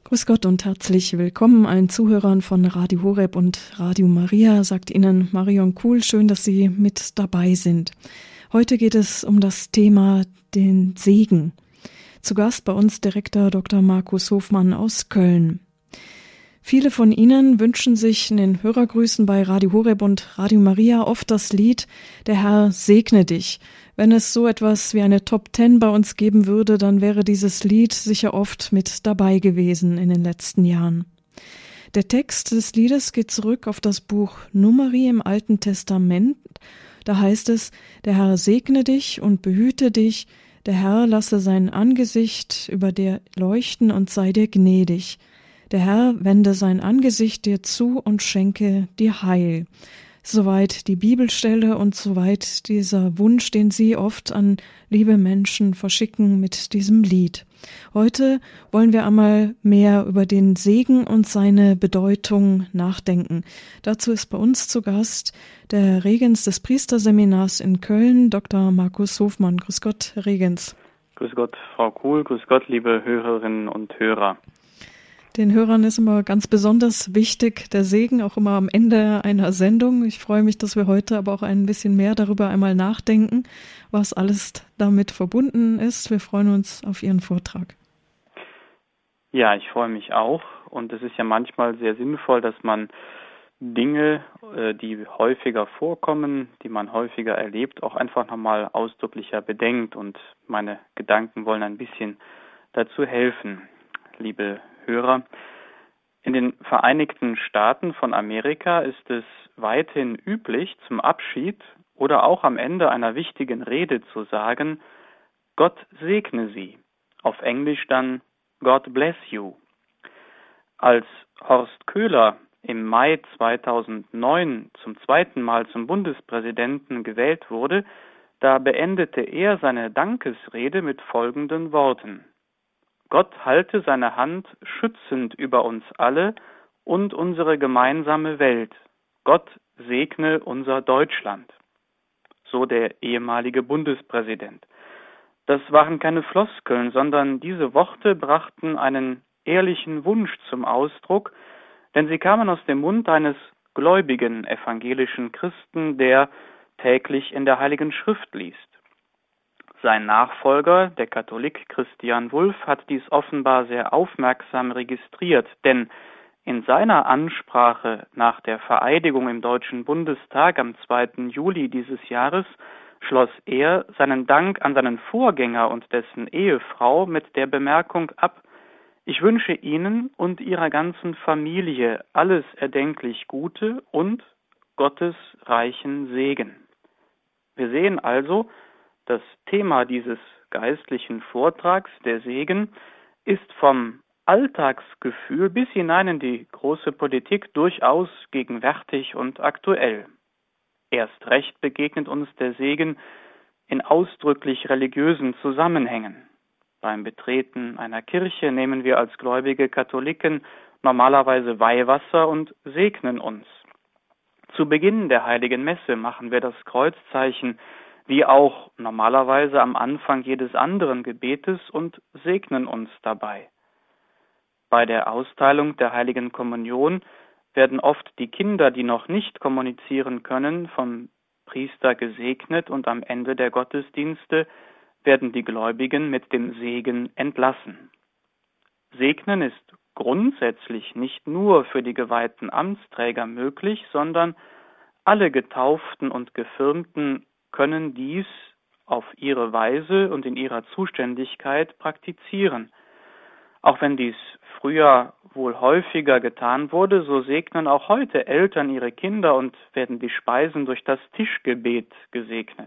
Grüß Gott und herzlich willkommen allen Zuhörern von Radio Horeb und Radio Maria, sagt Ihnen Marion Kuhl. Schön, dass Sie mit dabei sind. Heute geht es um das Thema den Segen. Zu Gast bei uns Direktor Dr. Markus Hofmann aus Köln. Viele von Ihnen wünschen sich in den Hörergrüßen bei Radio Horeb und Radio Maria oft das Lied „Der Herr segne dich". Wenn es so etwas wie eine Top 10 bei uns geben würde, dann wäre dieses Lied sicher oft mit dabei gewesen in den letzten Jahren. Der Text des Liedes geht zurück auf das Buch Numeri im Alten Testament. Da heißt es: Der Herr segne dich und behüte dich, der Herr lasse sein Angesicht über dir leuchten und sei dir gnädig. Der Herr wende sein Angesicht dir zu und schenke dir Heil. Soweit die Bibelstelle und soweit dieser Wunsch, den Sie oft an liebe Menschen verschicken mit diesem Lied. Heute wollen wir einmal mehr über den Segen und seine Bedeutung nachdenken. Dazu ist bei uns zu Gast der Regens des Priesterseminars in Köln, Dr. Markus Hofmann. Grüß Gott, Herr Regens. Grüß Gott, Frau Kuhl. Grüß Gott, liebe Hörerinnen und Hörer. Den Hörern ist immer ganz besonders wichtig der Segen, auch immer am Ende einer Sendung. Ich freue mich, dass wir heute aber auch ein bisschen mehr darüber einmal nachdenken, was alles damit verbunden ist. Wir freuen uns auf Ihren Vortrag. Ja, ich freue mich auch. Und es ist ja manchmal sehr sinnvoll, dass man Dinge, die häufiger vorkommen, die man häufiger erlebt, auch einfach nochmal ausdrücklicher bedenkt. Und meine Gedanken wollen ein bisschen dazu helfen, liebe Hörer. In den Vereinigten Staaten von Amerika ist es weithin üblich, zum Abschied oder auch am Ende einer wichtigen Rede zu sagen: Gott segne Sie. Auf Englisch dann God bless you. Als Horst Köhler im Mai 2009 zum zweiten Mal zum Bundespräsidenten gewählt wurde, da beendete er seine Dankesrede mit folgenden Worten: Gott halte seine Hand schützend über uns alle und unsere gemeinsame Welt. Gott segne unser Deutschland. So der ehemalige Bundespräsident. Das waren keine Floskeln, sondern diese Worte brachten einen ehrlichen Wunsch zum Ausdruck, denn sie kamen aus dem Mund eines gläubigen evangelischen Christen, der täglich in der Heiligen Schrift liest. Sein Nachfolger, der Katholik Christian Wulff, hat dies offenbar sehr aufmerksam registriert, denn in seiner Ansprache nach der Vereidigung im Deutschen Bundestag am 2. Juli dieses Jahres schloss er seinen Dank an seinen Vorgänger und dessen Ehefrau mit der Bemerkung ab: Ich wünsche Ihnen und Ihrer ganzen Familie alles erdenklich Gute und Gottes reichen Segen. Wir sehen also, das Thema dieses geistlichen Vortrags, der Segen, ist vom Alltagsgefühl bis hinein in die große Politik durchaus gegenwärtig und aktuell. Erst recht begegnet uns der Segen in ausdrücklich religiösen Zusammenhängen. Beim Betreten einer Kirche nehmen wir als gläubige Katholiken normalerweise Weihwasser und segnen uns. Zu Beginn der Heiligen Messe machen wir das Kreuzzeichen, wie auch normalerweise am Anfang jedes anderen Gebetes, und segnen uns dabei. Bei der Austeilung der Heiligen Kommunion werden oft die Kinder, die noch nicht kommunizieren können, vom Priester gesegnet, und am Ende der Gottesdienste werden die Gläubigen mit dem Segen entlassen. Segnen ist grundsätzlich nicht nur für die geweihten Amtsträger möglich, sondern alle Getauften und Gefirmten können dies auf ihre Weise und in ihrer Zuständigkeit praktizieren. Auch wenn dies früher wohl häufiger getan wurde, so segnen auch heute Eltern ihre Kinder und werden die Speisen durch das Tischgebet gesegnet.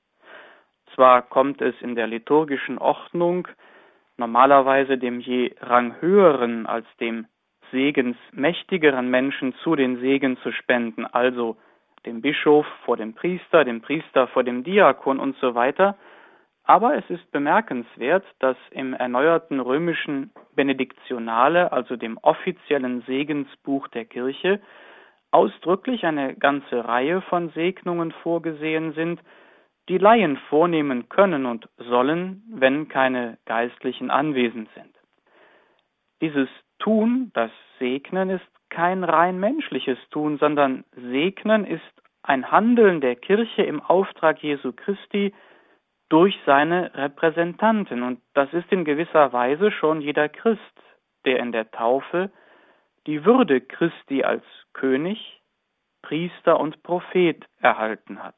Zwar kommt es in der liturgischen Ordnung normalerweise dem je ranghöheren als dem segensmächtigeren Menschen zu, den Segen zu spenden, also dem Bischof vor dem Priester vor dem Diakon und so weiter. Aber es ist bemerkenswert, dass im erneuerten römischen Benediktionale, also dem offiziellen Segensbuch der Kirche, ausdrücklich eine ganze Reihe von Segnungen vorgesehen sind, die Laien vornehmen können und sollen, wenn keine Geistlichen anwesend sind. Dieses Tun, das Segnen, ist kein rein menschliches Tun, sondern Segnen ist ein Handeln der Kirche im Auftrag Jesu Christi durch seine Repräsentanten. Und das ist in gewisser Weise schon jeder Christ, der in der Taufe die Würde Christi als König, Priester und Prophet erhalten hat.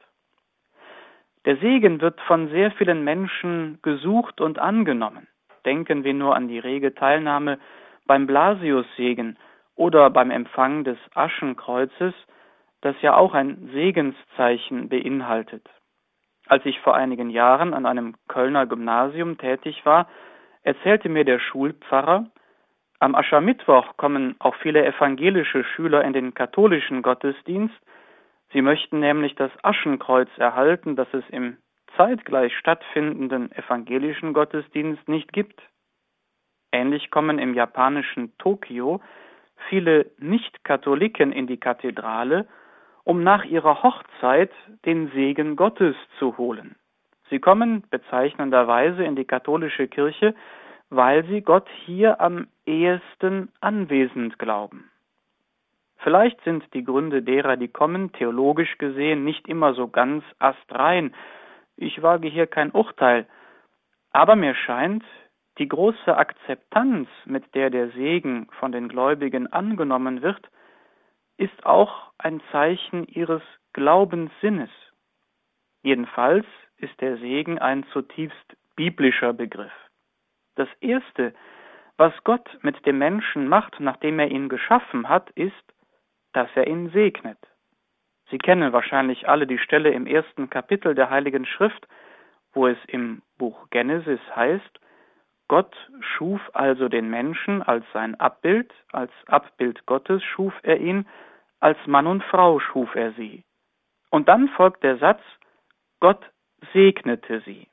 Der Segen wird von sehr vielen Menschen gesucht und angenommen. Denken wir nur an die rege Teilnahme beim Blasiussegen oder beim Empfang des Aschenkreuzes, das ja auch ein Segenszeichen beinhaltet. Als ich vor einigen Jahren an einem Kölner Gymnasium tätig war, erzählte mir der Schulpfarrer, am Aschermittwoch kommen auch viele evangelische Schüler in den katholischen Gottesdienst. Sie möchten nämlich das Aschenkreuz erhalten, das es im zeitgleich stattfindenden evangelischen Gottesdienst nicht gibt. Ähnlich kommen im japanischen Tokio viele Nicht-Katholiken in die Kathedrale, um nach ihrer Hochzeit den Segen Gottes zu holen. Sie kommen bezeichnenderweise in die katholische Kirche, weil sie Gott hier am ehesten anwesend glauben. Vielleicht sind die Gründe derer, die kommen, theologisch gesehen nicht immer so ganz astrein. Ich wage hier kein Urteil. Aber mir scheint, die große Akzeptanz, mit der der Segen von den Gläubigen angenommen wird, ist auch ein Zeichen ihres Glaubenssinnes. Jedenfalls ist der Segen ein zutiefst biblischer Begriff. Das Erste, was Gott mit dem Menschen macht, nachdem er ihn geschaffen hat, ist, dass er ihn segnet. Sie kennen wahrscheinlich alle die Stelle im 1. Kapitel der Heiligen Schrift, wo es im Buch Genesis heißt, Gott schuf also den Menschen als sein Abbild, als Abbild Gottes schuf er ihn, als Mann und Frau schuf er sie. Und dann folgt der Satz, Gott segnete sie.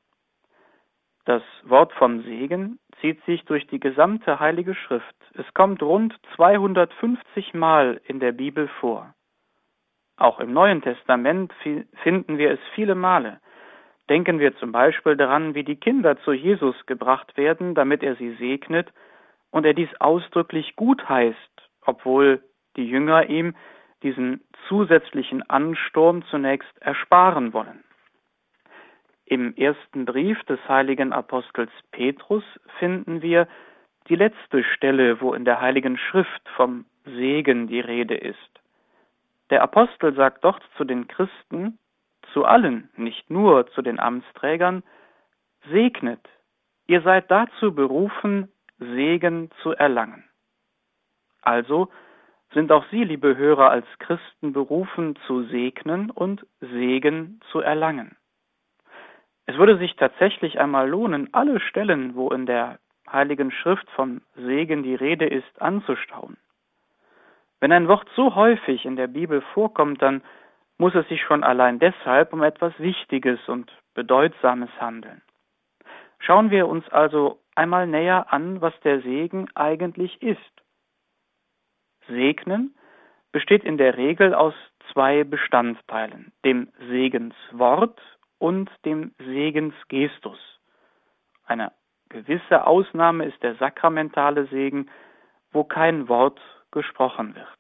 Das Wort vom Segen zieht sich durch die gesamte Heilige Schrift. Es kommt rund 250 Mal in der Bibel vor. Auch im Neuen Testament finden wir es viele Male. Denken wir zum Beispiel daran, wie die Kinder zu Jesus gebracht werden, damit er sie segnet und er dies ausdrücklich gut heißt, obwohl die Jünger ihm diesen zusätzlichen Ansturm zunächst ersparen wollen. Im ersten Brief des heiligen Apostels Petrus finden wir die letzte Stelle, wo in der Heiligen Schrift vom Segen die Rede ist. Der Apostel sagt dort zu den Christen, zu allen, nicht nur zu den Amtsträgern, segnet, ihr seid dazu berufen, Segen zu erlangen. Also sind auch Sie, liebe Hörer, als Christen berufen, zu segnen und Segen zu erlangen. Es würde sich tatsächlich einmal lohnen, alle Stellen, wo in der Heiligen Schrift vom Segen die Rede ist, anzuschauen. Wenn ein Wort so häufig in der Bibel vorkommt, dann muss es sich schon allein deshalb um etwas Wichtiges und Bedeutsames handeln. Schauen wir uns also einmal näher an, was der Segen eigentlich ist. Segnen besteht in der Regel aus zwei Bestandteilen, dem Segenswort und dem Segensgestus. Eine gewisse Ausnahme ist der sakramentale Segen, wo kein Wort gesprochen wird.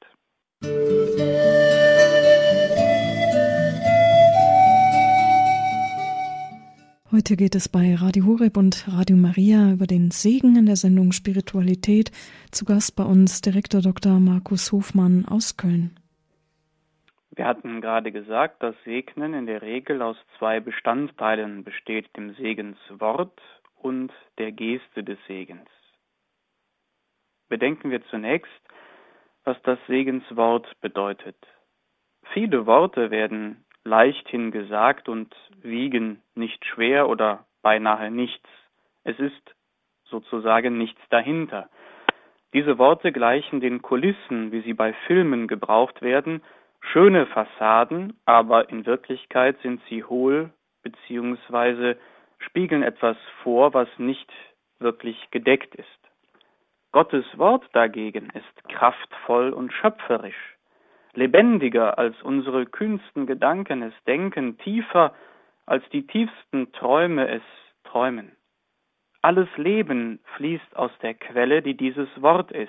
Heute geht es bei Radio Horeb und Radio Maria über den Segen in der Sendung Spiritualität. Zu Gast bei uns Direktor Dr. Markus Hofmann aus Köln. Wir hatten gerade gesagt, dass Segnen in der Regel aus zwei Bestandteilen besteht, dem Segenswort und der Geste des Segens. Bedenken wir zunächst, was das Segenswort bedeutet. Viele Worte werden leichthin gesagt und wiegen nicht schwer oder beinahe nichts. Es ist sozusagen nichts dahinter. Diese Worte gleichen den Kulissen, wie sie bei Filmen gebraucht werden, schöne Fassaden, aber in Wirklichkeit sind sie hohl bzw. spiegeln etwas vor, was nicht wirklich gedeckt ist. Gottes Wort dagegen ist kraftvoll und schöpferisch, lebendiger als unsere kühnsten Gedanken es denken, tiefer als die tiefsten Träume es träumen. alles Leben fließt aus der Quelle, die dieses Wort ist.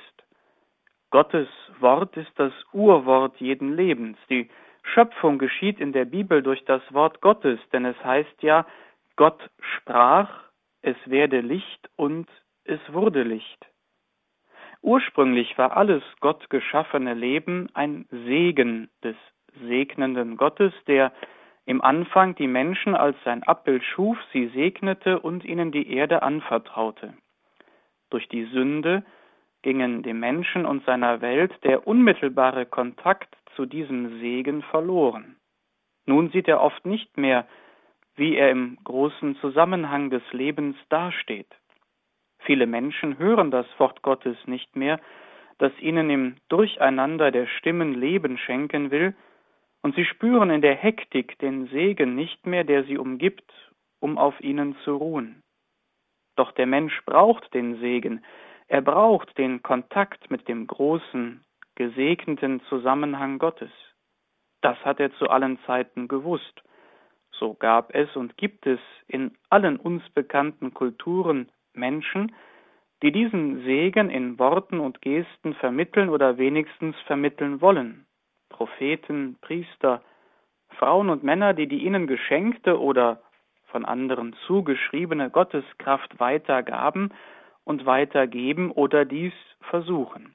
Gottes Wort ist das Urwort jeden Lebens. Die Schöpfung geschieht in der Bibel durch das Wort Gottes, denn es heißt ja, Gott sprach, es werde Licht und es wurde Licht. Ursprünglich war alles Gott geschaffene Leben ein Segen des segnenden Gottes, der im Anfang die Menschen als sein Abbild schuf, sie segnete und ihnen die Erde anvertraute. Durch die Sünde gingen dem Menschen und seiner Welt der unmittelbare Kontakt zu diesem Segen verloren. Nun sieht er oft nicht mehr, wie er im großen Zusammenhang des Lebens dasteht. Viele Menschen hören das Wort Gottes nicht mehr, das ihnen im Durcheinander der Stimmen Leben schenken will, und sie spüren in der Hektik den Segen nicht mehr, der sie umgibt, um auf ihnen zu ruhen. Doch der Mensch braucht den Segen, er braucht den Kontakt mit dem großen, gesegneten Zusammenhang Gottes. Das hat er zu allen Zeiten gewusst. So gab es und gibt es in allen uns bekannten Kulturen Menschen, die diesen Segen in Worten und Gesten vermitteln oder wenigstens vermitteln wollen. Propheten, Priester, Frauen und Männer, die ihnen geschenkte oder von anderen zugeschriebene Gotteskraft weitergaben und weitergeben oder dies versuchen.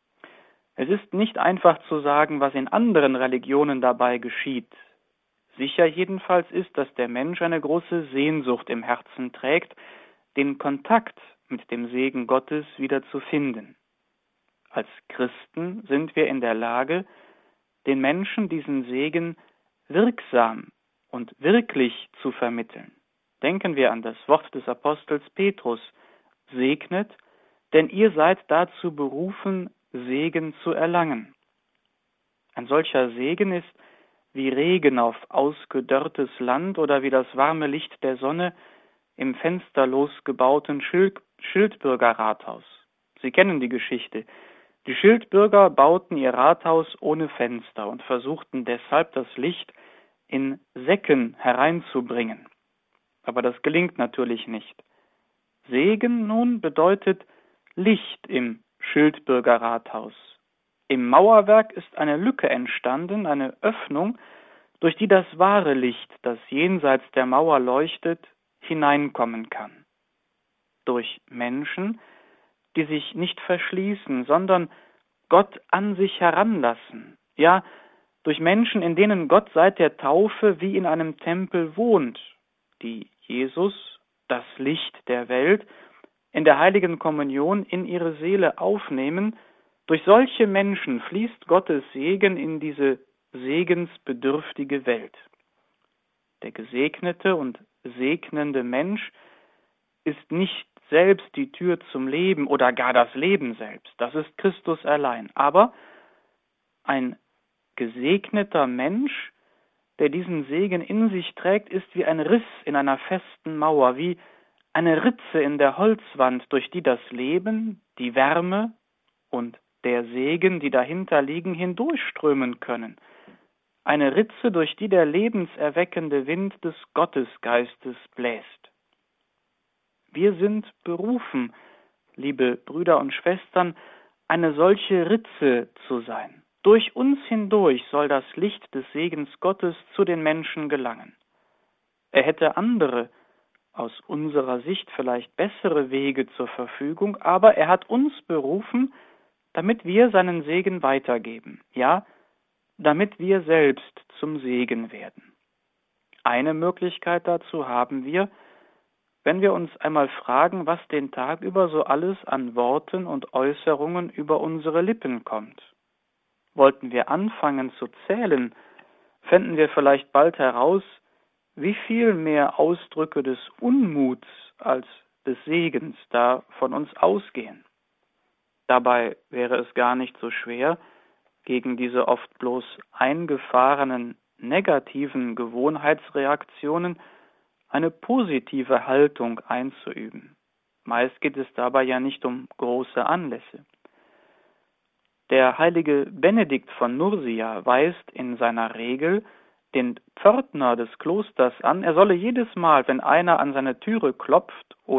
Es ist nicht einfach zu sagen, was in anderen Religionen dabei geschieht. Sicher jedenfalls ist, dass der Mensch eine große Sehnsucht im Herzen trägt, den Kontakt mit dem Segen Gottes wieder zu finden. Als Christen sind wir in der Lage, den Menschen diesen Segen wirksam und wirklich zu vermitteln. Denken wir an das Wort des Apostels Petrus: Segnet, denn ihr seid dazu berufen, Segen zu erlangen. Ein solcher Segen ist wie Regen auf ausgedörrtes Land oder wie das warme Licht der Sonne im fensterlos gebauten Schildbürgerrathaus. Sie kennen die Geschichte. Die Schildbürger bauten ihr Rathaus ohne Fenster und versuchten deshalb, das Licht in Säcken hereinzubringen. Aber das gelingt natürlich nicht. Segen nun bedeutet Licht im Schildbürgerrathaus. Im Mauerwerk ist eine Lücke entstanden, eine Öffnung, durch die das wahre Licht, das jenseits der Mauer leuchtet, hineinkommen kann. Durch Menschen, die sich nicht verschließen, sondern Gott an sich heranlassen. Ja, durch Menschen, in denen Gott seit der Taufe wie in einem Tempel wohnt, die Jesus, das Licht der Welt, in der heiligen Kommunion in ihre Seele aufnehmen. Durch solche Menschen fließt Gottes Segen in diese segensbedürftige Welt. Der gesegnete und segnende Mensch ist nicht selbst die Tür zum Leben oder gar das Leben selbst. Das ist Christus allein. Aber ein gesegneter Mensch, der diesen Segen in sich trägt, ist wie ein Riss in einer festen Mauer, wie eine Ritze in der Holzwand, durch die das Leben, die Wärme und der Segen, die dahinter liegen, hindurchströmen können. Eine Ritze, durch die der lebenserweckende Wind des Gottesgeistes bläst. Wir sind berufen, liebe Brüder und Schwestern, eine solche Ritze zu sein. Durch uns hindurch soll das Licht des Segens Gottes zu den Menschen gelangen. Er hätte andere, aus unserer Sicht vielleicht bessere Wege zur Verfügung, aber er hat uns berufen, damit wir seinen Segen weitergeben, ja, damit wir selbst zum Segen werden. Eine Möglichkeit dazu haben wir, wenn wir uns einmal fragen, was den Tag über so alles an Worten und Äußerungen über unsere Lippen kommt. Wollten wir anfangen zu zählen, fänden wir vielleicht bald heraus, wie viel mehr Ausdrücke des Unmuts als des Segens da von uns ausgehen. Dabei wäre es gar nicht so schwer, gegen diese oft bloß eingefahrenen negativen Gewohnheitsreaktionen eine positive Haltung einzuüben. Meist geht es dabei ja nicht um große Anlässe. Der heilige Benedikt von Nursia weist in seiner Regel den Pförtner des Klosters an, er solle jedes Mal, wenn einer an seine Türe klopft oder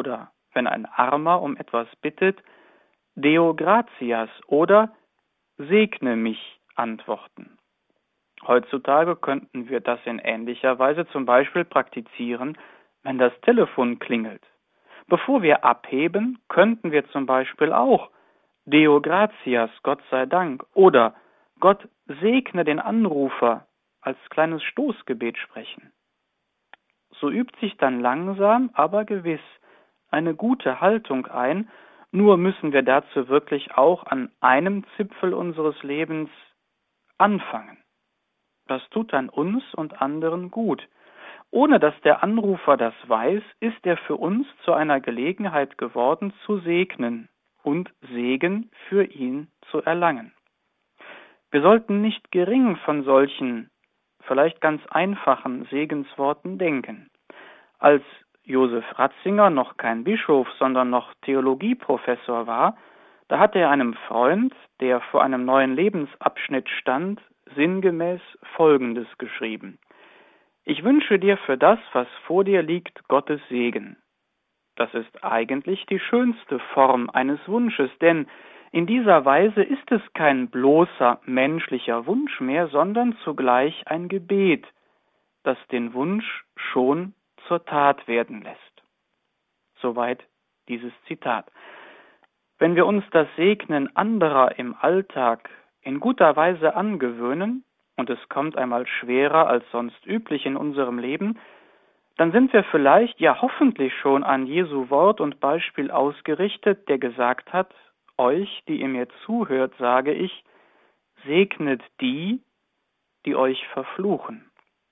wenn ein Armer um etwas bittet, Deo gratias oder Segne mich antworten. Heutzutage könnten wir das in ähnlicher Weise zum Beispiel praktizieren, wenn das Telefon klingelt. Bevor wir abheben, könnten wir zum Beispiel auch Deo gratias, Gott sei Dank, oder Gott segne den Anrufer als kleines Stoßgebet sprechen. So übt sich dann langsam, aber gewiss eine gute Haltung ein, nur müssen wir dazu wirklich auch an einem Zipfel unseres Lebens anfangen. Das tut dann uns und anderen gut. Ohne dass der Anrufer das weiß, ist er für uns zu einer Gelegenheit geworden, zu segnen und Segen für ihn zu erlangen. Wir sollten nicht gering von solchen, vielleicht ganz einfachen Segensworten denken. Als Josef Ratzinger noch kein Bischof, sondern noch Theologieprofessor war, da hat er einem Freund, der vor einem neuen Lebensabschnitt stand, sinngemäß Folgendes geschrieben: Ich wünsche dir für das, was vor dir liegt, Gottes Segen. Das ist eigentlich die schönste Form eines Wunsches, denn in dieser Weise ist es kein bloßer menschlicher Wunsch mehr, sondern zugleich ein Gebet, das den Wunsch schon zur Tat werden lässt. Soweit dieses Zitat. Wenn wir uns das Segnen anderer im Alltag in guter Weise angewöhnen, und es kommt einmal schwerer als sonst üblich in unserem Leben, dann sind wir vielleicht, ja hoffentlich schon an Jesu Wort und Beispiel ausgerichtet, der gesagt hat: Euch, die ihr mir zuhört, sage ich, segnet die, die euch verfluchen.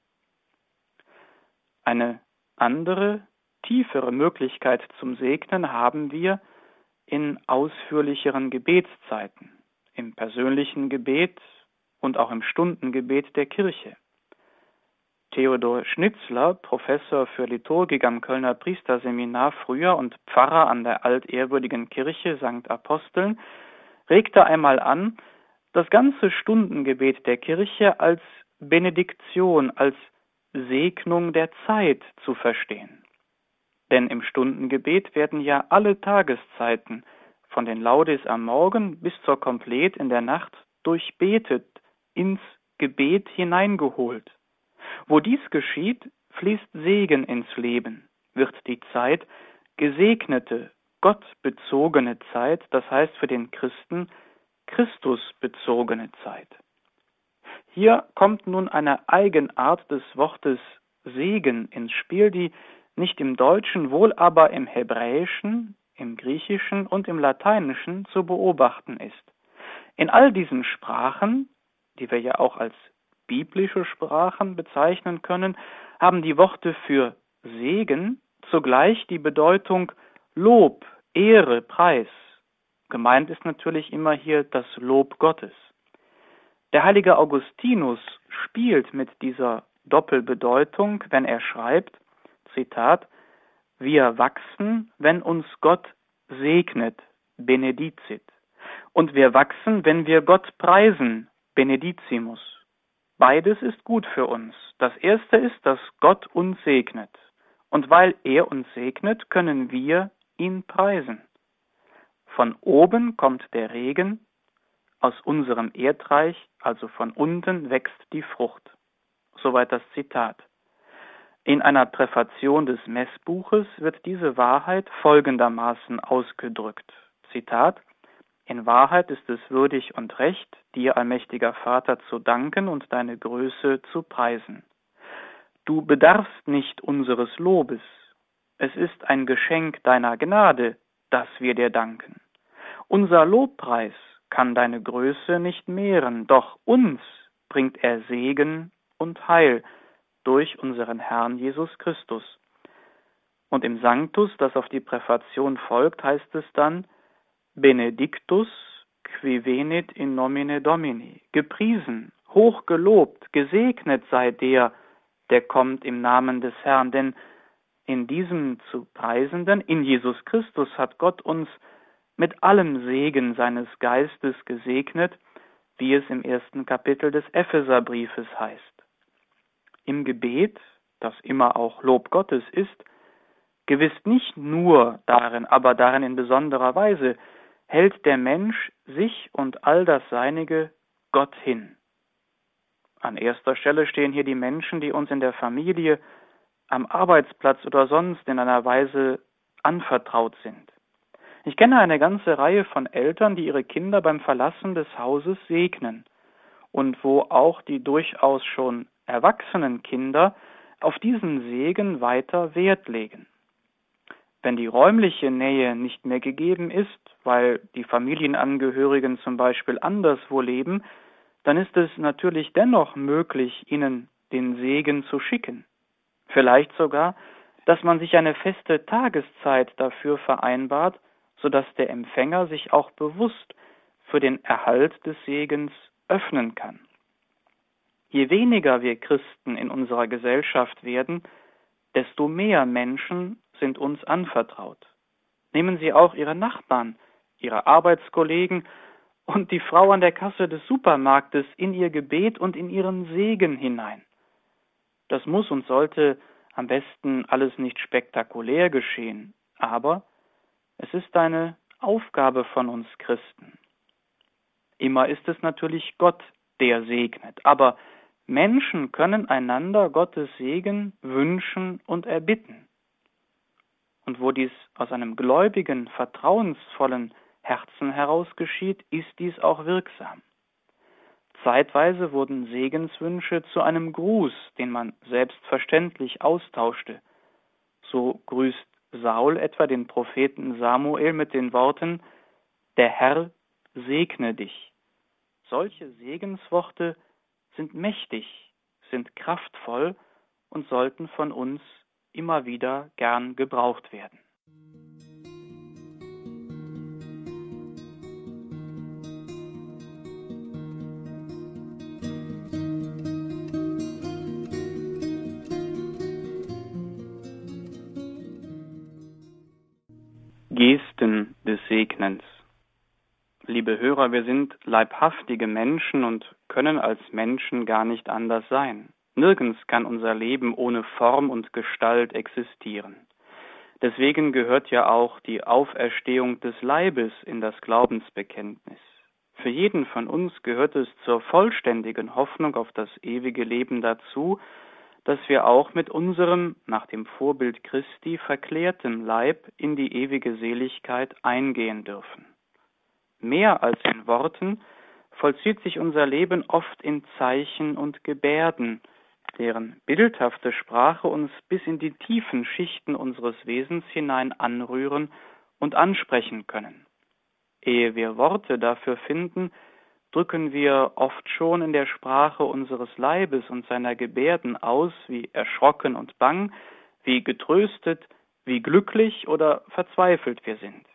Eine andere, tiefere Möglichkeit zum Segnen haben wir in ausführlicheren Gebetszeiten, im persönlichen Gebet und auch im Stundengebet der Kirche. Theodor Schnitzler, Professor für Liturgik am Kölner Priesterseminar früher und Pfarrer an der altehrwürdigen Kirche St. Aposteln, regte einmal an, das ganze Stundengebet der Kirche als Benediktion, als Segnung der Zeit zu verstehen. Denn im Stundengebet werden ja alle Tageszeiten, von den Laudes am Morgen bis zur Komplet in der Nacht, durchbetet, ins Gebet hineingeholt. Wo dies geschieht, fließt Segen ins Leben, wird die Zeit gesegnete, gottbezogene Zeit, das heißt für den Christen Christusbezogene Zeit. Hier kommt nun eine Eigenart des Wortes Segen ins Spiel, die nicht im Deutschen, wohl aber im Hebräischen, im Griechischen und im Lateinischen zu beobachten ist. In all diesen Sprachen, die wir ja auch als biblische Sprachen bezeichnen können, haben die Worte für Segen zugleich die Bedeutung Lob, Ehre, Preis. Gemeint ist natürlich immer hier das Lob Gottes. Der heilige Augustinus spielt mit dieser Doppelbedeutung, wenn er schreibt, Zitat, wir wachsen, wenn uns Gott segnet, benedicit. Und wir wachsen, wenn wir Gott preisen, benedicimus. Beides ist gut für uns. Das erste ist, dass Gott uns segnet. Und weil er uns segnet, können wir ihn preisen. Von oben kommt der Regen, aus unserem Erdreich, also von unten, wächst die Frucht. Soweit das Zitat. In einer Präfation des Messbuches wird diese Wahrheit folgendermaßen ausgedrückt. Zitat: In Wahrheit ist es würdig und recht, dir, allmächtiger Vater, zu danken und deine Größe zu preisen. Du bedarfst nicht unseres Lobes. Es ist ein Geschenk deiner Gnade, dass wir dir danken. Unser Lobpreis kann deine Größe nicht mehren, doch uns bringt er Segen und Heil durch unseren Herrn Jesus Christus. Und im Sanctus, das auf die Präfation folgt, heißt es dann: Benedictus qui venit in nomine Domini. Gepriesen, hochgelobt, gesegnet sei der, der kommt im Namen des Herrn. Denn in diesem zu Preisenden, in Jesus Christus, hat Gott uns mit allem Segen seines Geistes gesegnet, wie es im 1. Kapitel des Epheserbriefes heißt. Im Gebet, das immer auch Lob Gottes ist, Gewiss nicht nur darin, aber darin in besonderer Weise hält der Mensch sich und all das Seinige Gott hin. An erster Stelle stehen hier die Menschen, die uns in der Familie, am Arbeitsplatz oder sonst in einer Weise anvertraut sind. Ich kenne eine ganze Reihe von Eltern, die ihre Kinder beim Verlassen des Hauses segnen und wo auch die durchaus schon erwachsenen Kinder auf diesen Segen weiter Wert legen. Wenn die räumliche Nähe nicht mehr gegeben ist, weil die Familienangehörigen zum Beispiel anderswo leben, dann ist es natürlich dennoch möglich, ihnen den Segen zu schicken. Vielleicht sogar, dass man sich eine feste Tageszeit dafür vereinbart, sodass der Empfänger sich auch bewusst für den Erhalt des Segens öffnen kann. Je weniger wir Christen in unserer Gesellschaft werden, desto mehr Menschen sind uns anvertraut. Nehmen Sie auch Ihre Nachbarn, Ihre Arbeitskollegen und die Frau an der Kasse des Supermarktes in Ihr Gebet und in Ihren Segen hinein. Das muss und sollte am besten alles nicht spektakulär geschehen, aber es ist eine Aufgabe von uns Christen. Immer ist es natürlich Gott, der segnet, aber Menschen können einander Gottes Segen wünschen und erbitten. Und wo dies aus einem gläubigen, vertrauensvollen Herzen heraus geschieht, ist dies auch wirksam. Zeitweise wurden Segenswünsche zu einem Gruß, den man selbstverständlich austauschte. So grüßt Saul etwa den Propheten Samuel mit den Worten: Der Herr segne dich. Solche Segensworte sind mächtig, sind kraftvoll und sollten von uns immer wieder gern gebraucht werden. Gesten des Segnens. Liebe Hörer, wir sind leibhaftige Menschen und können als Menschen gar nicht anders sein. Nirgends kann unser Leben ohne Form und Gestalt existieren. Deswegen gehört ja auch die Auferstehung des Leibes in das Glaubensbekenntnis. Für jeden von uns gehört es zur vollständigen Hoffnung auf das ewige Leben dazu, dass wir auch mit unserem, nach dem Vorbild Christi, verklärtem Leib in die ewige Seligkeit eingehen dürfen. Mehr als in Worten vollzieht sich unser Leben oft in Zeichen und Gebärden, deren bildhafte Sprache uns bis in die tiefen Schichten unseres Wesens hinein anrühren und ansprechen können. Ehe wir Worte dafür finden, drücken wir oft schon in der Sprache unseres Leibes und seiner Gebärden aus, wie erschrocken und bang, wie getröstet, wie glücklich oder verzweifelt wir sind.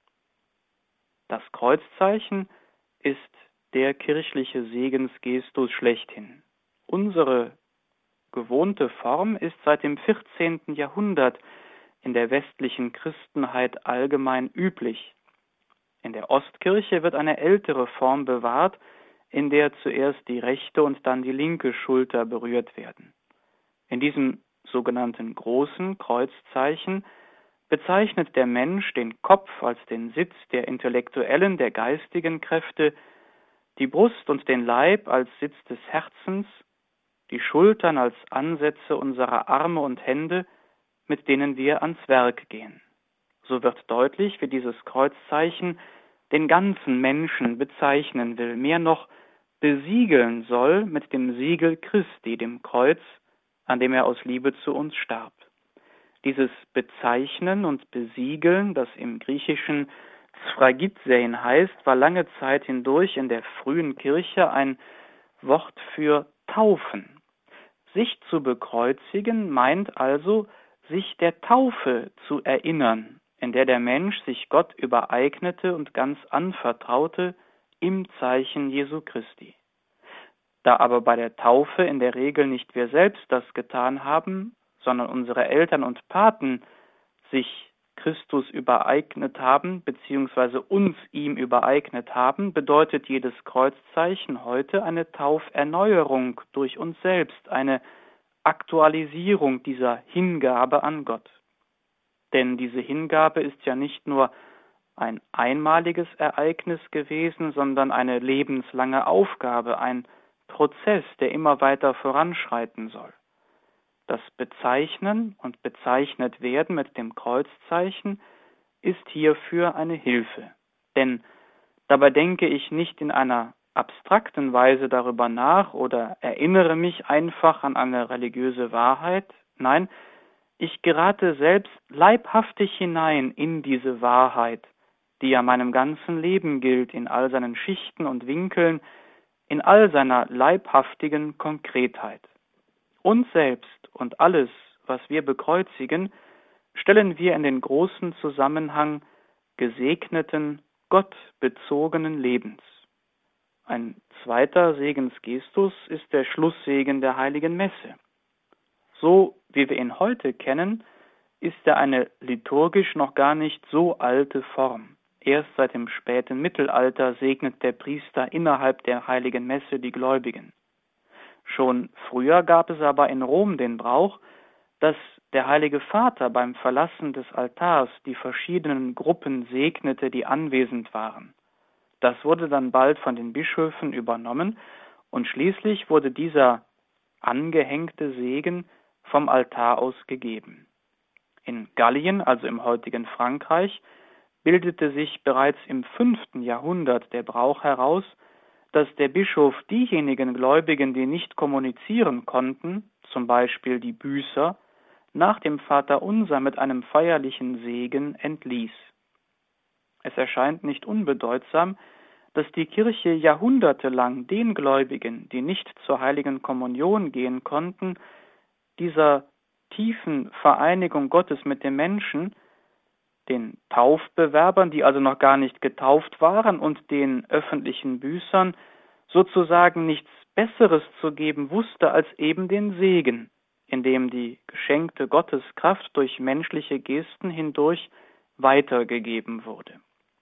Das Kreuzzeichen ist der kirchliche Segensgestus schlechthin. Unsere gewohnte Form ist seit dem 14. Jahrhundert in der westlichen Christenheit allgemein üblich. In der Ostkirche wird eine ältere Form bewahrt, in der zuerst die rechte und dann die linke Schulter berührt werden. In diesem sogenannten großen Kreuzzeichen bezeichnet der Mensch den Kopf als den Sitz der intellektuellen, der geistigen Kräfte, die Brust und den Leib als Sitz des Herzens, die Schultern als Ansätze unserer Arme und Hände, mit denen wir ans Werk gehen. So wird deutlich, wie dieses Kreuzzeichen den ganzen Menschen bezeichnen will, mehr noch besiegeln soll mit dem Siegel Christi, dem Kreuz, an dem er aus Liebe zu uns starb. Dieses Bezeichnen und Besiegeln, das im Griechischen Sphragizein heißt, war lange Zeit hindurch in der frühen Kirche ein Wort für Taufen. Sich zu bekreuzigen meint also, sich der Taufe zu erinnern, in der der Mensch sich Gott übereignete und ganz anvertraute im Zeichen Jesu Christi. Da aber bei der Taufe in der Regel nicht wir selbst das getan haben, sondern unsere Eltern und Paten sich Christus übereignet haben, beziehungsweise uns ihm übereignet haben, bedeutet jedes Kreuzzeichen heute eine Tauferneuerung durch uns selbst, eine Aktualisierung dieser Hingabe an Gott. Denn diese Hingabe ist ja nicht nur ein einmaliges Ereignis gewesen, sondern eine lebenslange Aufgabe, ein Prozess, der immer weiter voranschreiten soll. Das Bezeichnen und bezeichnet werden mit dem Kreuzzeichen ist hierfür eine Hilfe. Denn dabei denke ich nicht in einer abstrakten Weise darüber nach oder erinnere mich einfach an eine religiöse Wahrheit. Nein, ich gerate selbst leibhaftig hinein in diese Wahrheit, die ja meinem ganzen Leben gilt, in all seinen Schichten und Winkeln, in all seiner leibhaftigen Konkretheit. Uns selbst und alles, was wir bekreuzigen, stellen wir in den großen Zusammenhang gesegneten, gottbezogenen Lebens. Ein zweiter Segensgestus ist der Schlusssegen der Heiligen Messe. So wie wir ihn heute kennen, ist er eine liturgisch noch gar nicht so alte Form. Erst seit dem späten Mittelalter segnet der Priester innerhalb der Heiligen Messe die Gläubigen. Schon früher gab es aber in Rom den Brauch, dass der Heilige Vater beim Verlassen des Altars die verschiedenen Gruppen segnete, die anwesend waren. Das wurde dann bald von den Bischöfen übernommen und schließlich wurde dieser angehängte Segen vom Altar aus gegeben. In Gallien, also im heutigen Frankreich, bildete sich bereits im 5. Jahrhundert der Brauch heraus, dass der Bischof diejenigen Gläubigen, die nicht kommunizieren konnten, zum Beispiel die Büßer, nach dem Vaterunser mit einem feierlichen Segen entließ. Es erscheint nicht unbedeutsam, dass die Kirche jahrhundertelang den Gläubigen, die nicht zur heiligen Kommunion gehen konnten, dieser tiefen Vereinigung Gottes mit dem Menschen, den Taufbewerbern, die also noch gar nicht getauft waren, und den öffentlichen Büßern sozusagen nichts Besseres zu geben wusste als eben den Segen, in dem die geschenkte Gotteskraft durch menschliche Gesten hindurch weitergegeben wurde.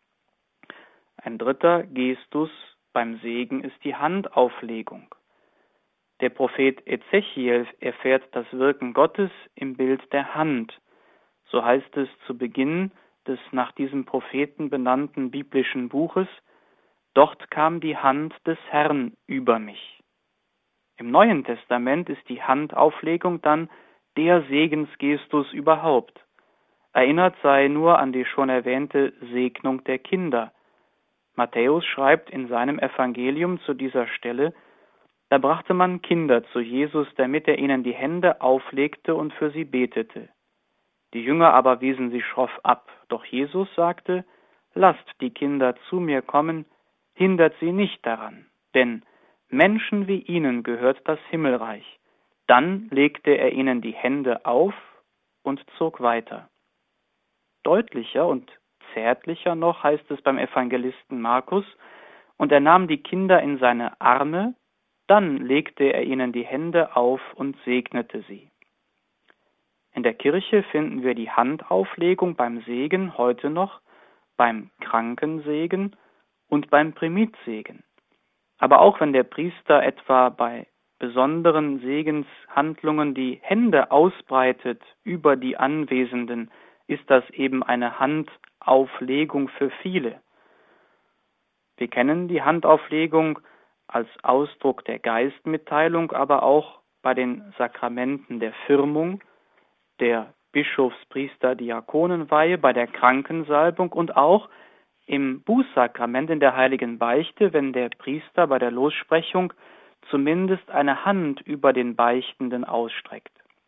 Ein dritter Gestus beim Segen ist die Handauflegung. Der Prophet Ezechiel erfährt das Wirken Gottes im Bild der Hand. So heißt es zu Beginn des nach diesem Propheten benannten biblischen Buches: Dort kam die Hand des Herrn über mich. Im Neuen Testament ist die Handauflegung dann der Segensgestus überhaupt. Erinnert sei nur an die schon erwähnte Segnung der Kinder. Matthäus schreibt in seinem Evangelium zu dieser Stelle: Da brachte man Kinder zu Jesus, damit er ihnen die Hände auflegte und für sie betete. Die Jünger aber wiesen sie schroff ab. Doch Jesus sagte: Lasst die Kinder zu mir kommen, hindert sie nicht daran, denn Menschen wie ihnen gehört das Himmelreich. Dann legte er ihnen die Hände auf und zog weiter. Deutlicher und zärtlicher noch heißt es beim Evangelisten Markus: Und er nahm die Kinder in seine Arme, dann legte er ihnen die Hände auf und segnete sie. In der Kirche finden wir die Handauflegung beim Segen heute noch, beim Krankensegen und beim Primidsegen. Aber auch wenn der Priester etwa bei besonderen Segenshandlungen die Hände ausbreitet über die Anwesenden, ist das eben eine Handauflegung für viele. Wir kennen die Handauflegung als Ausdruck der Geistmitteilung, aber auch bei den Sakramenten der Firmung, der Bischofspriester-Diakonenweihe, bei der Krankensalbung und auch im Bußsakrament in der Heiligen Beichte, wenn der Priester bei der Lossprechung zumindest eine Hand über den Beichtenden ausstreckt.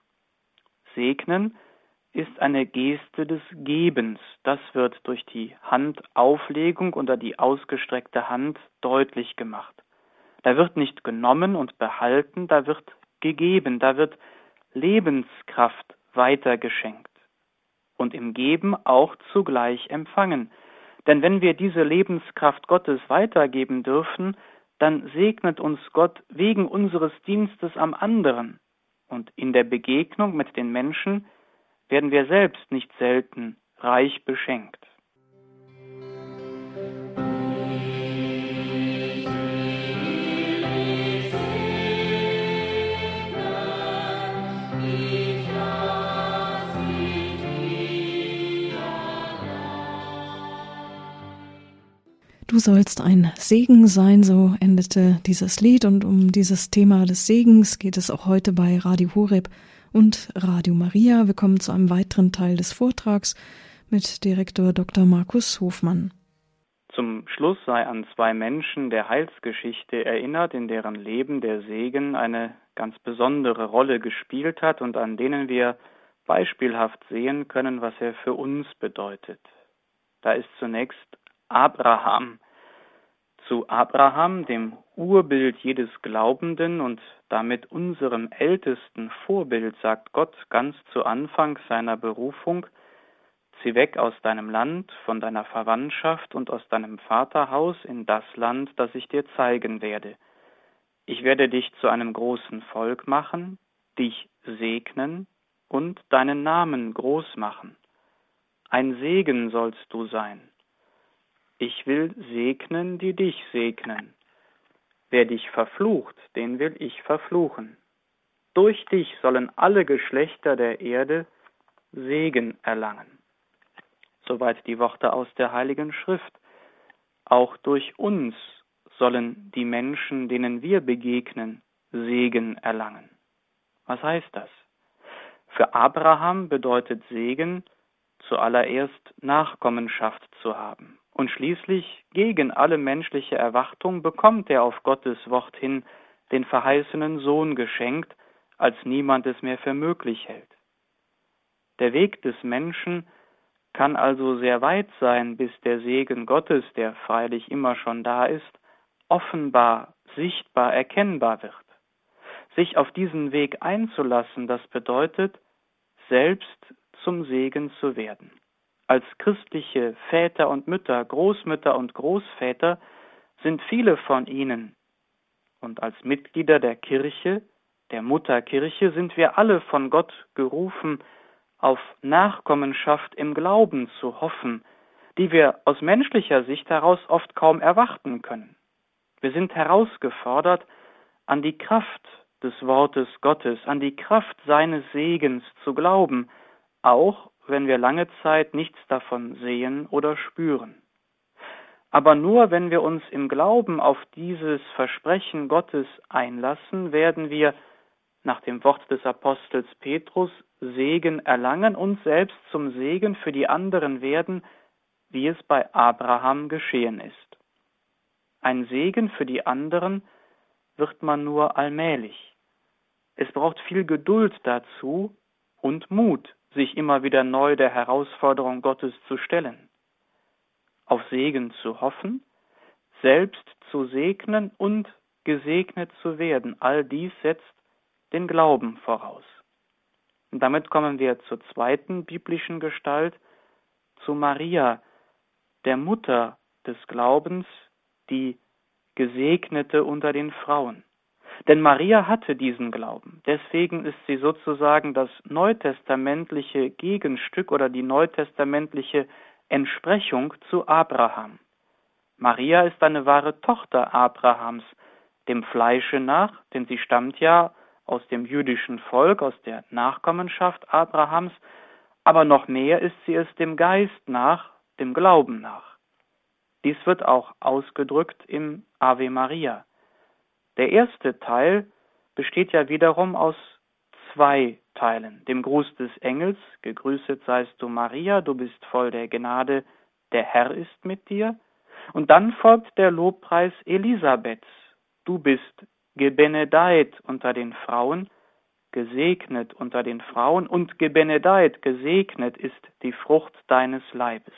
Segnen ist eine Geste des Gebens. Das wird durch die Handauflegung oder die ausgestreckte Hand deutlich gemacht. Da wird nicht genommen und behalten, da wird gegeben, da wird Lebenskraft weitergeschenkt und im Geben auch zugleich empfangen. Denn wenn wir diese Lebenskraft Gottes weitergeben dürfen, dann segnet uns Gott wegen unseres Dienstes am anderen. Und in der Begegnung mit den Menschen werden wir selbst nicht selten reich beschenkt. Du sollst ein Segen sein, so endete dieses Lied, und um dieses Thema des Segens geht es auch heute bei Radio Horeb und Radio Maria. Wir kommen zu einem weiteren Teil des Vortrags mit Direktor Dr. Markus Hofmann. Zum Schluss sei an zwei Menschen der Heilsgeschichte erinnert, in deren Leben der Segen eine ganz besondere Rolle gespielt hat und an denen wir beispielhaft sehen können, was er für uns bedeutet. Da ist zunächst Abraham. Zu Abraham, dem Urbild jedes Glaubenden und damit unserem ältesten Vorbild, sagt Gott ganz zu Anfang seiner Berufung: Zieh weg aus deinem Land, von deiner Verwandtschaft und aus deinem Vaterhaus in das Land, das ich dir zeigen werde. Ich werde dich zu einem großen Volk machen, dich segnen und deinen Namen groß machen. Ein Segen sollst du sein. Ich will segnen, die dich segnen. Wer dich verflucht, den will ich verfluchen. Durch dich sollen alle Geschlechter der Erde Segen erlangen. Soweit die Worte aus der Heiligen Schrift. Auch durch uns sollen die Menschen, denen wir begegnen, Segen erlangen. Was heißt das? Für Abraham bedeutet Segen zuallererst Nachkommenschaft zu haben. Und schließlich, gegen alle menschliche Erwartung, bekommt er auf Gottes Wort hin den verheißenen Sohn geschenkt, als niemand es mehr für möglich hält. Der Weg des Menschen kann also sehr weit sein, bis der Segen Gottes, der freilich immer schon da ist, offenbar, sichtbar, erkennbar wird. Sich auf diesen Weg einzulassen, das bedeutet, selbst zum Segen zu werden. Als christliche Väter und Mütter, Großmütter und Großväter sind viele von ihnen, und als Mitglieder der Kirche, der Mutterkirche, sind wir alle von Gott gerufen, auf Nachkommenschaft im Glauben zu hoffen, die wir aus menschlicher Sicht heraus oft kaum erwarten können. Wir sind herausgefordert, an die Kraft des Wortes Gottes, an die Kraft seines Segens zu glauben, auch wenn wir lange Zeit nichts davon sehen oder spüren. Aber nur wenn wir uns im Glauben auf dieses Versprechen Gottes einlassen, werden wir nach dem Wort des Apostels Petrus Segen erlangen und selbst zum Segen für die anderen werden, wie es bei Abraham geschehen ist. Ein Segen für die anderen wird man nur allmählich. Es braucht viel Geduld dazu und Mut, sich immer wieder neu der Herausforderung Gottes zu stellen. Auf Segen zu hoffen, selbst zu segnen und gesegnet zu werden, all dies setzt den Glauben voraus. Und damit kommen wir zur zweiten biblischen Gestalt, zu Maria, der Mutter des Glaubens, die Gesegnete unter den Frauen. Denn Maria hatte diesen Glauben. Deswegen ist sie sozusagen das neutestamentliche Gegenstück oder die neutestamentliche Entsprechung zu Abraham. Maria ist eine wahre Tochter Abrahams, dem Fleische nach, denn sie stammt ja aus dem jüdischen Volk, aus der Nachkommenschaft Abrahams, aber noch mehr ist sie es dem Geist nach, dem Glauben nach. Dies wird auch ausgedrückt im Ave Maria. Der erste Teil besteht ja wiederum aus zwei Teilen. Dem Gruß des Engels, gegrüßet seist du Maria, du bist voll der Gnade, der Herr ist mit dir. Und dann folgt der Lobpreis Elisabeths, du bist gebenedeit unter den Frauen, gesegnet unter den Frauen und gebenedeit, gesegnet ist die Frucht deines Leibes.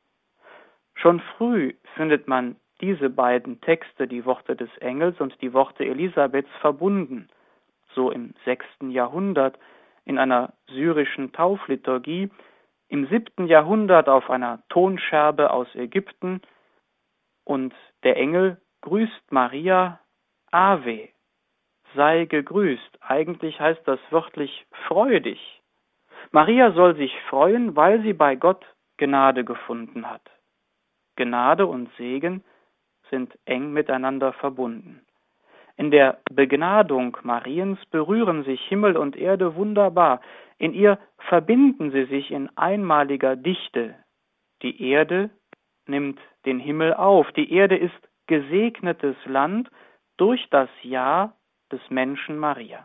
Schon früh findet man diese beiden Texte, die Worte des Engels und die Worte Elisabeths, verbunden, so im 6. Jahrhundert in einer syrischen Taufliturgie, im 7. Jahrhundert auf einer Tonscherbe aus Ägypten, und der Engel grüßt Maria, Ave, sei gegrüßt. Eigentlich heißt das wörtlich, freue dich. Maria soll sich freuen, weil sie bei Gott Gnade gefunden hat. Gnade und Segen sind eng miteinander verbunden. In der Begnadung Mariens berühren sich Himmel und Erde wunderbar. In ihr verbinden sie sich in einmaliger Dichte. Die Erde nimmt den Himmel auf. Die Erde ist gesegnetes Land durch das Ja des Menschen Maria.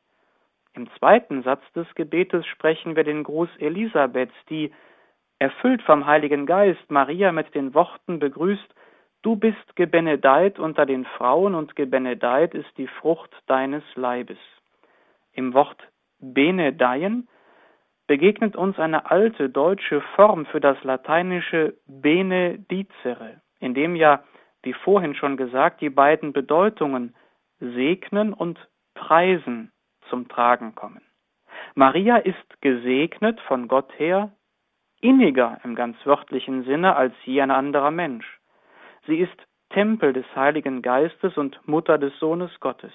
Im zweiten Satz des Gebetes sprechen wir den Gruß Elisabeths, die, erfüllt vom Heiligen Geist, Maria mit den Worten begrüßt: Du bist gebenedeit unter den Frauen und gebenedeit ist die Frucht deines Leibes. Im Wort benedeien begegnet uns eine alte deutsche Form für das lateinische benedicere, in dem ja, wie vorhin schon gesagt, die beiden Bedeutungen segnen und preisen zum Tragen kommen. Maria ist gesegnet von Gott her, inniger im ganz wörtlichen Sinne als je ein anderer Mensch. Sie ist Tempel des Heiligen Geistes und Mutter des Sohnes Gottes.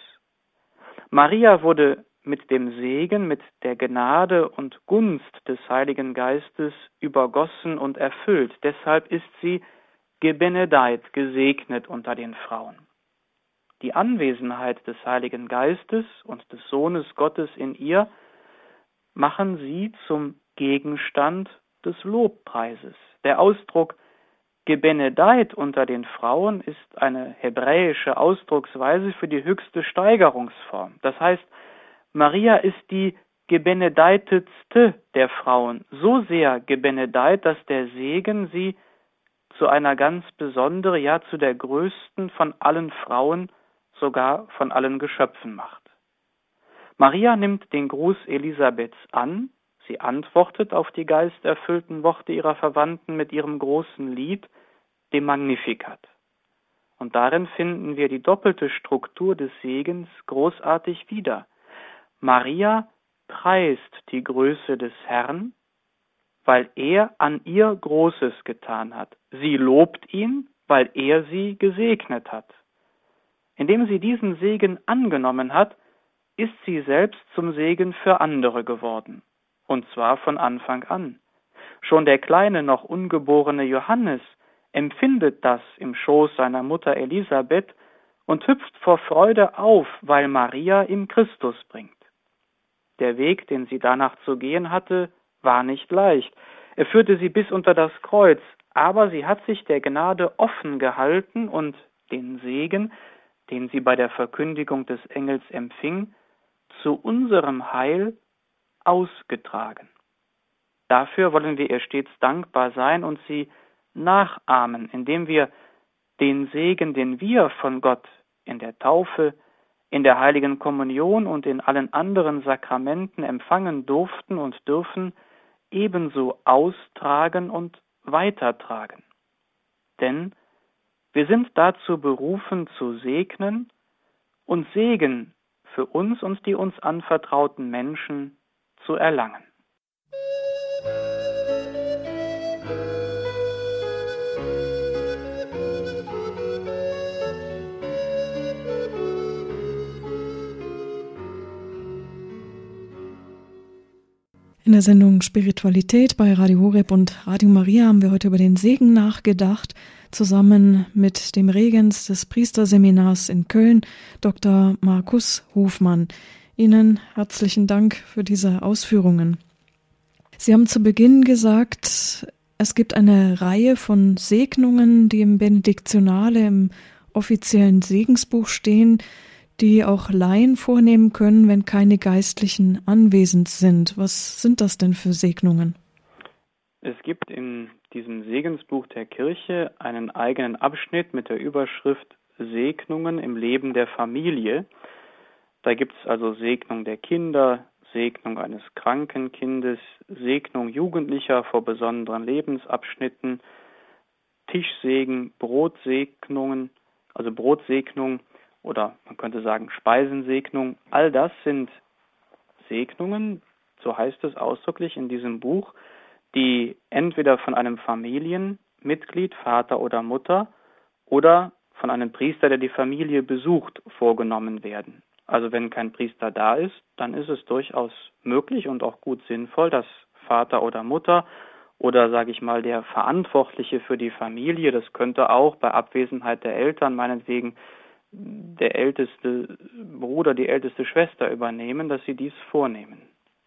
Maria wurde mit dem Segen, mit der Gnade und Gunst des Heiligen Geistes übergossen und erfüllt. Deshalb ist sie gebenedeit, gesegnet unter den Frauen. Die Anwesenheit des Heiligen Geistes und des Sohnes Gottes in ihr machen sie zum Gegenstand des Lobpreises. Der Ausdruck gebenedeit unter den Frauen ist eine hebräische Ausdrucksweise für die höchste Steigerungsform. Das heißt, Maria ist die gebenedeitetste der Frauen, so sehr gebenedeit, dass der Segen sie zu einer ganz besonderen, ja zu der größten von allen Frauen, sogar von allen Geschöpfen macht. Maria nimmt den Gruß Elisabeths an, sie antwortet auf die geisterfüllten Worte ihrer Verwandten mit ihrem großen Lied, dem Magnificat. Und darin finden wir die doppelte Struktur des Segens großartig wieder. Maria preist die Größe des Herrn, weil er an ihr Großes getan hat. Sie lobt ihn, weil er sie gesegnet hat. Indem sie diesen Segen angenommen hat, ist sie selbst zum Segen für andere geworden. Und zwar von Anfang an. Schon der kleine, noch ungeborene Johannes empfindet das im Schoß seiner Mutter Elisabeth und hüpft vor Freude auf, weil Maria ihm Christus bringt. Der Weg, den sie danach zu gehen hatte, war nicht leicht. Er führte sie bis unter das Kreuz, aber sie hat sich der Gnade offen gehalten und den Segen, den sie bei der Verkündigung des Engels empfing, zu unserem Heil ausgetragen. Dafür wollen wir ihr stets dankbar sein und sie nachahmen, indem wir den Segen, den wir von Gott in der Taufe, in der Heiligen Kommunion und in allen anderen Sakramenten empfangen durften und dürfen, ebenso austragen und weitertragen. Denn wir sind dazu berufen, zu segnen und Segen für uns und die uns anvertrauten Menschen zu erlangen. In der Sendung Spiritualität bei Radio Horeb und Radio Maria haben wir heute über den Segen nachgedacht, zusammen mit dem Regens des Priesterseminars in Köln, Dr. Markus Hofmann. Ihnen herzlichen Dank für diese Ausführungen. Sie haben zu Beginn gesagt, es gibt eine Reihe von Segnungen, die im Benediktionale, im offiziellen Segensbuch stehen, die auch Laien vornehmen können, wenn keine Geistlichen anwesend sind. Was sind das denn für Segnungen? Es gibt in diesem Segensbuch der Kirche einen eigenen Abschnitt mit der Überschrift Segnungen im Leben der Familie. Da gibt es also Segnung der Kinder, Segnung eines kranken Kindes, Segnung Jugendlicher vor besonderen Lebensabschnitten, Tischsegen, Brotsegnungen, also Brotsegnung, oder man könnte sagen Speisensegnung. All das sind Segnungen, so heißt es ausdrücklich in diesem Buch, die entweder von einem Familienmitglied, Vater oder Mutter, oder von einem Priester, der die Familie besucht, vorgenommen werden. Also wenn kein Priester da ist, dann ist es durchaus möglich und auch gut sinnvoll, dass Vater oder Mutter oder, sage ich mal, der Verantwortliche für die Familie, das könnte auch bei Abwesenheit der Eltern meinetwegen der älteste Bruder, die älteste Schwester übernehmen, dass sie dies vornehmen.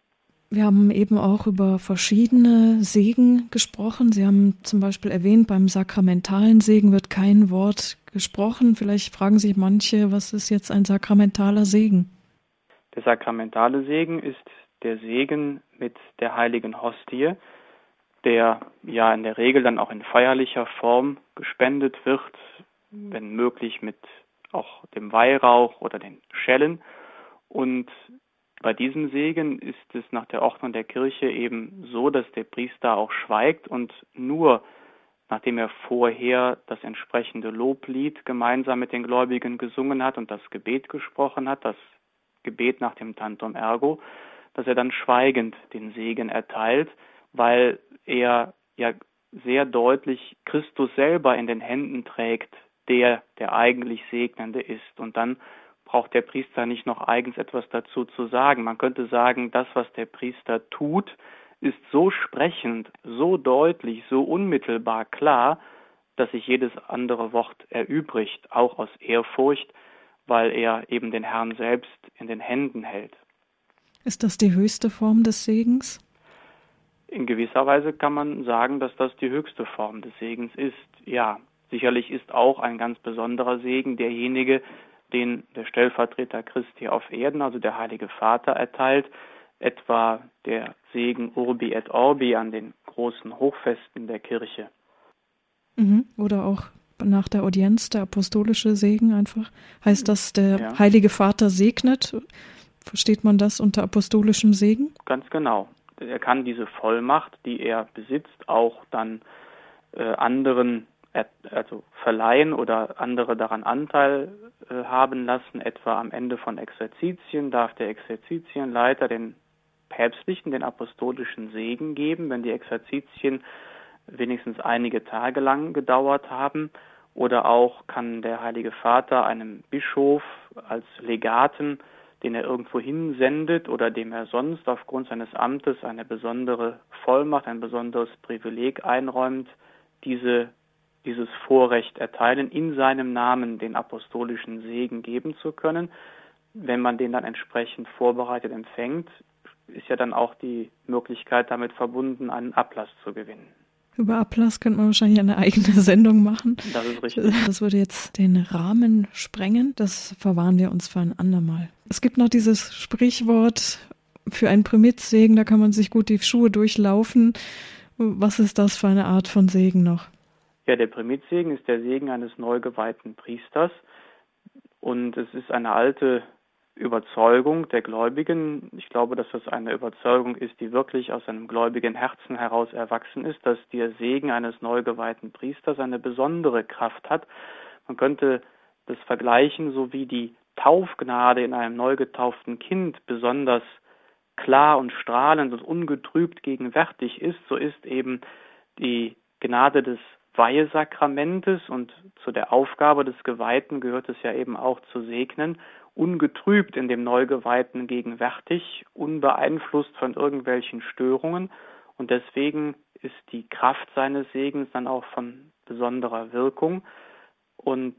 Wir haben eben auch über verschiedene Segen gesprochen. Sie haben zum Beispiel erwähnt, beim sakramentalen Segen wird kein Wort gesprochen. Vielleicht fragen sich manche, was ist jetzt ein sakramentaler Segen? Der sakramentale Segen ist der Segen mit der heiligen Hostie, der ja in der Regel dann auch in feierlicher Form gespendet wird, wenn möglich mit auch dem Weihrauch oder den Schellen. Und bei diesem Segen ist es nach der Ordnung der Kirche eben so, dass der Priester auch schweigt und nur nachdem er vorher das entsprechende Loblied gemeinsam mit den Gläubigen gesungen hat und das Gebet gesprochen hat, das Gebet nach dem Tantum Ergo, dass er dann schweigend den Segen erteilt, weil er ja sehr deutlich Christus selber in den Händen trägt, der eigentlich Segnende ist. Und dann braucht der Priester nicht noch eigens etwas dazu zu sagen. Man könnte sagen, das, was der Priester tut, ist so sprechend, so deutlich, so unmittelbar klar, dass sich jedes andere Wort erübrigt, auch aus Ehrfurcht, weil er eben den Herrn selbst in den Händen hält. Ist das die höchste Form des Segens? In gewisser Weise kann man sagen, dass das die höchste Form des Segens ist. Ja, sicherlich ist auch ein ganz besonderer Segen derjenige, den der Stellvertreter Christi auf Erden, also der Heilige Vater, erteilt, etwa der Segen Urbi et Orbi an den großen Hochfesten der Kirche. Oder auch nach der Audienz der apostolische Segen einfach. Heißt das, der Heilige Vater segnet? Versteht man das unter apostolischem Segen? Ganz genau. Er kann diese Vollmacht, die er besitzt, auch dann anderen verleihen oder andere daran Anteil haben lassen. Etwa am Ende von Exerzitien darf der Exerzitienleiter den päpstlichen, den apostolischen Segen geben, wenn die Exerzitien wenigstens einige Tage lang gedauert haben. Oder auch kann der Heilige Vater einem Bischof als Legaten, den er irgendwo hinsendet oder dem er sonst aufgrund seines Amtes eine besondere Vollmacht, ein besonderes Privileg einräumt, dieses Vorrecht erteilen, in seinem Namen den apostolischen Segen geben zu können. Wenn man den dann entsprechend vorbereitet empfängt, ist ja dann auch die Möglichkeit damit verbunden, einen Ablass zu gewinnen. Über Ablass könnte man wahrscheinlich eine eigene Sendung machen. Das ist richtig. Das würde jetzt den Rahmen sprengen. Das verwahren wir uns für ein andermal. Es gibt noch dieses Sprichwort für einen Primitzsegen, da kann man sich gut die Schuhe durchlaufen. Was ist das für eine Art von Segen noch? Ja, der Primitzsegen ist der Segen eines neu geweihten Priesters. Und es ist eine alte Überzeugung der Gläubigen. Ich glaube, dass das eine Überzeugung ist, die wirklich aus einem gläubigen Herzen heraus erwachsen ist, dass der Segen eines neu geweihten Priesters eine besondere Kraft hat. Man könnte das vergleichen, so wie die Taufgnade in einem neu getauften Kind besonders klar und strahlend und ungetrübt gegenwärtig ist, so ist eben die Gnade des Weihesakramentes, und zu der Aufgabe des Geweihten gehört es ja eben auch zu segnen, ungetrübt in dem Neugeweihten gegenwärtig, unbeeinflusst von irgendwelchen Störungen, und deswegen ist die Kraft seines Segens dann auch von besonderer Wirkung. Und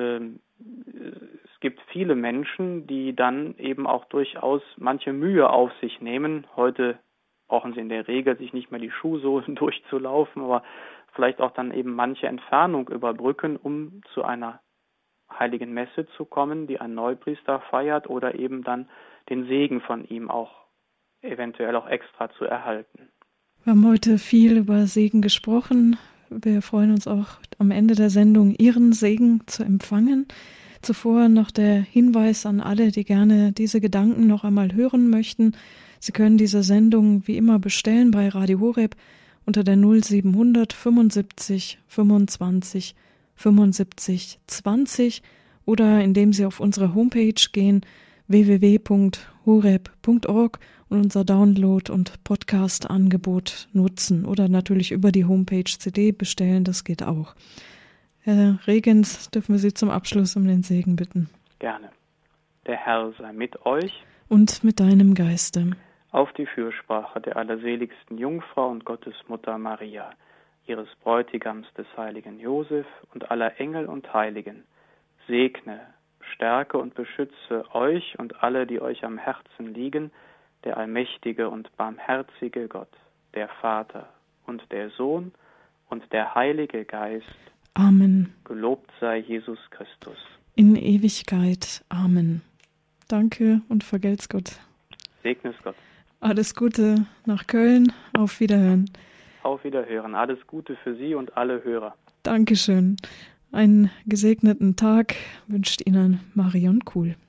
es gibt viele Menschen, die dann eben auch durchaus manche Mühe auf sich nehmen. Heute brauchen sie in der Regel sich nicht mehr die Schuhsohlen durchzulaufen, aber vielleicht auch dann eben manche Entfernung überbrücken, um zu einer heiligen Messe zu kommen, die ein Neupriester feiert, oder eben dann den Segen von ihm auch eventuell auch extra zu erhalten. Wir haben heute viel über Segen gesprochen. Wir freuen uns auch am Ende der Sendung, Ihren Segen zu empfangen. Zuvor noch der Hinweis an alle, die gerne diese Gedanken noch einmal hören möchten. Sie können diese Sendung wie immer bestellen bei Radio Horeb unter der 0700 75 25 75 20 oder indem Sie auf unsere Homepage gehen, www.horeb.org, und unser Download- und Podcast-Angebot nutzen oder natürlich über die Homepage CD bestellen, das geht auch. Herr Regens, dürfen wir Sie zum Abschluss um den Segen bitten. Gerne. Der Herr sei mit euch. Und mit deinem Geiste. Auf die Fürsprache der allerseligsten Jungfrau und Gottesmutter Maria, ihres Bräutigams des heiligen Josef und aller Engel und Heiligen, segne, stärke und beschütze euch und alle, die euch am Herzen liegen, der allmächtige und barmherzige Gott, der Vater und der Sohn und der Heilige Geist. Amen. Gelobt sei Jesus Christus. In Ewigkeit. Amen. Danke und vergelt's Gott. Segne es Gott. Alles Gute nach Köln. Auf Wiederhören. Auf Wiederhören. Alles Gute für Sie und alle Hörer. Dankeschön. Einen gesegneten Tag wünscht Ihnen Marion Kuhl.